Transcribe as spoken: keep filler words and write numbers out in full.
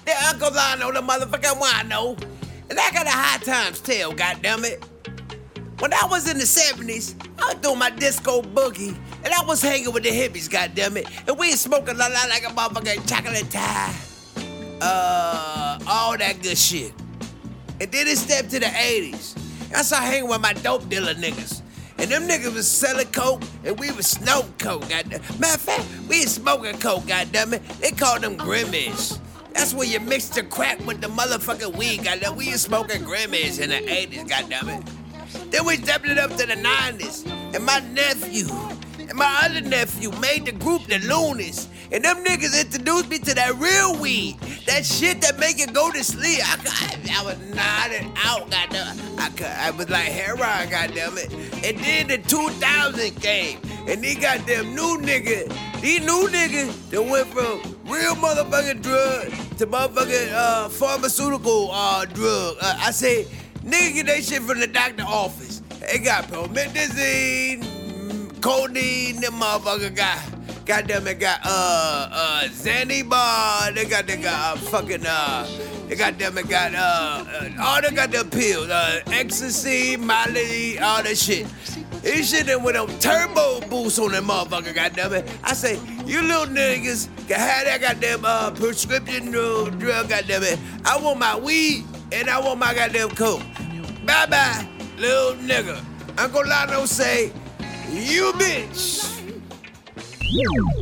The Uncle Lionel, the motherfucking wino. And I got a high times tale, goddammit. When I was in the seventies, I was doing my disco boogie, and I was hanging with the hippies, goddammit. And we was smoking la la like a motherfucking chocolate tie. Uh, all that good shit. And then it stepped to the eighties. I started hanging with my dope dealer niggas. And them niggas was selling coke, and we was smoking coke, goddamn. Matter of fact, we was smoking coke, goddammit. They called them Grimmies. That's when you mix the crack with the motherfucking weed, goddamn. We was smoking Grimmies in the eighties, goddammit. Then we stepped it up to the nineties, and my nephew and my other nephew made the group the Loonies. And them niggas introduced me to that real weed, that shit that make you go to sleep. I, I, I was nodded out, goddamn. I, I was like heroin, goddamn it. And then the two thousand came, and they got them new niggas. These new niggas that went from real motherfucking drug to motherfucking uh, pharmaceutical uh, drug. Uh, I say, nigga get that shit from the doctor office. They got promethazine, codeine, them motherfucker got. Goddamn, they got uh uh Xannibar. They got they got uh, fucking uh they got them they got uh, uh all they got them pills, uh ecstasy, Molly, all that shit. This shit that with them turbo boosts on that motherfucker, goddamn it. I say, you little niggas can have that goddamn uh prescription drug, drug, goddamn it. I want my weed and I want my goddamn coke. Bye bye, little nigga. Uncle Lionel say, you bitch. You.